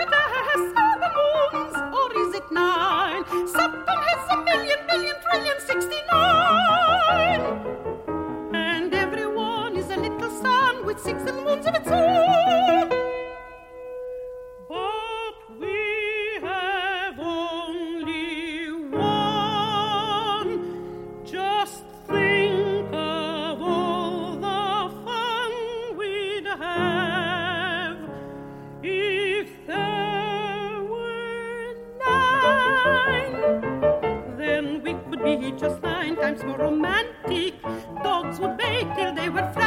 Jupiter has 7 moons, or is it 9? Saturn has a million, billion, trillion, 69. And everyone is a little sun with 6 moons of its own. But we have only one. Just think of all the fun we'd have if there were 9. Then we could be just 9 times more romantic. Dogs would bake till they were frantic.